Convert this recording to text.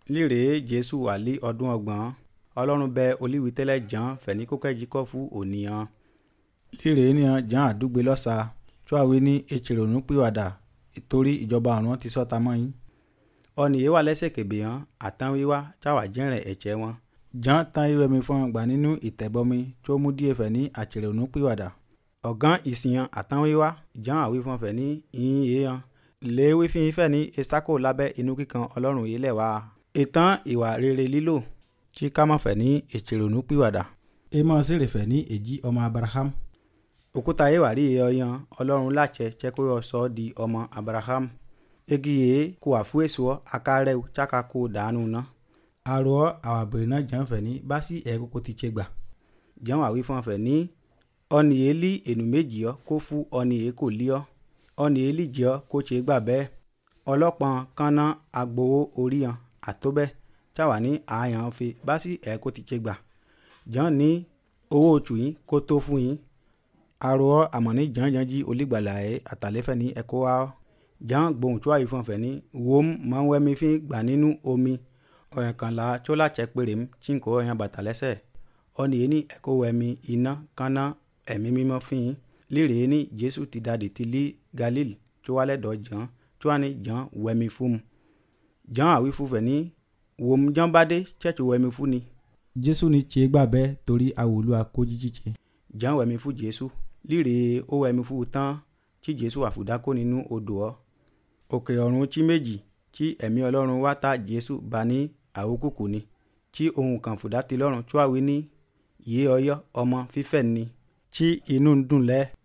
líre Jésù wà lé ọdún ọgbọ̀n Ọlọ́run bẹ olíwi tẹ́lẹ̀ jàn fẹ̀ní kókẹ́jì kọ́ fún ònìyàn líre níyàn jàn àdúgbò lọ́sà tó àwé ní ìṣèrònú pìwàdà ìtorí ìjọba ọ̀run ti sọ́ta mọ́ yín ọ̀nì yìí wà lẹ́sẹ̀ kébè hàn àtàn wíwá táwà jẹ́rìn ẹ̀jẹ̀ wọn jàn tán ìwé mi fún gbà nínú ìtẹ̀bọmi tó mú díẹ̀ fẹ̀ ní àṣèrònú pìwàdà ọ̀gán ìsìyàn àtàn wíwá jàn àwí fún fẹ̀ ní ìyìn yéèyàn léwí fi fẹ́ ní ìsákò lábẹ́ inú kíkan Ọlọ́run yìí lẹ̀ wá ìtàn ìwà rere lílò tí ká má fẹ́ ní ìṣèrònú pìwàdà èèmọ̀ sì rè fẹ́ ní èjì ọmọ Abraham òkúta yìí wà rí ọyàn Ọlọ́run láṣẹ jẹ́ kó yọ sọ di ọmọ Abraham egi yìí kó wà fún èso akárẹ́ cháka kó dànù ná àrò àwàbèrè náà jẹ́ fẹ́ ní bá sí ẹ̀kọ́ kó ti ṣe gbà jẹ́ wà wí fún fẹ́ ní ọ̀nì yìí lé ènù méjì ọ́ kó fún ọ̀nì yìí kò lé ọ́ ọ̀nì yìí lè jẹ́ ọ́ kó ṣe gbà bẹ́ẹ̀ ọlọ́pàá kanna agbowó orí hàn àtọ́bẹ́ cháwà ní àyàn fi bá sí ẹ̀kọ́ ti ṣe gbà jẹ́ ní owó oṣù yín kó tó fún yín àrò àmọ́ ní jàǹjàǹ jí olígbàlà ẹ̀ àtàlẹ́fẹ́ ní ẹ̀kọ́ wa jàn gbóhùn tó àyè fún ọ̀fẹ́ ní wọ́n máa ń wẹ́mi fi gbà nínú omi ọ̀yàn kan la tó láṣẹ péré tí n kò ọ̀yàn bàtà lẹ́sẹ̀ ọ̀nì yìí ní ẹ̀kọ́ wẹ́mi iná kanna ẹ̀mí mímọ́ fi yín líre ní Jésù ti dàdí ti lé Galil tó wà lẹ́dọ̀ jàn tó wà ní jàn wẹ́mi fún mu jàn àwí fún fẹ́ ní wọ́n jàn bá dé chẹ́ẹ̀chì wẹ́mi fún ni Jésù ní tiẹ̀ gbà bẹ́ẹ̀ torí àwòlú akójíjíjẹ jàn wẹ́mi fún Jésù líre ó wẹ́mi fún tán tí Jésù àfùdákó nínú odò ọ́ òkè ọ̀run tí méjì tí ẹ̀mí Ọlọ́run wá ta Jésù bá ní àwòkùkù ni tí ohun kan fùdá ti lọ́rùn tó àwí ní yé ọyọ́ ọmọ fífẹ́ ni tí inú ń dùn lẹ́